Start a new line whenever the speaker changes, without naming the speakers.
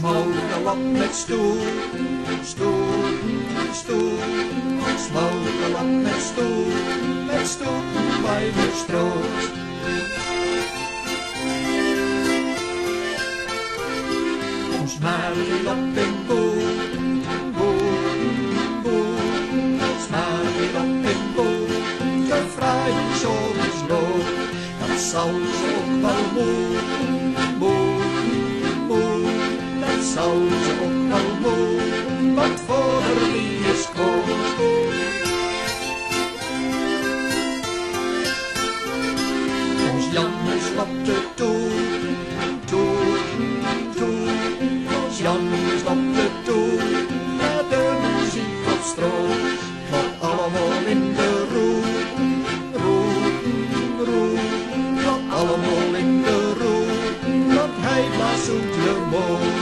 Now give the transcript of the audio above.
Smokelap met stoel, stoel, stoel. Smokelap met stoel bij de stroot. Ons Marielap in boel, boel, boel. Ons Marielap in boel, de vrije zon is dood. Dat zal ze ook wel moe, moe, moe. Dat zal ze ook wel moe, wat voor wie is koos. Ons Jannes lapte toe, toe, toe. Ons Jannes lapte toe, met de muziek op stroom. Klopt allemaal in de roe, roe, roe. Klopt allemaal in de roe, want hij blaast zoet je mooi.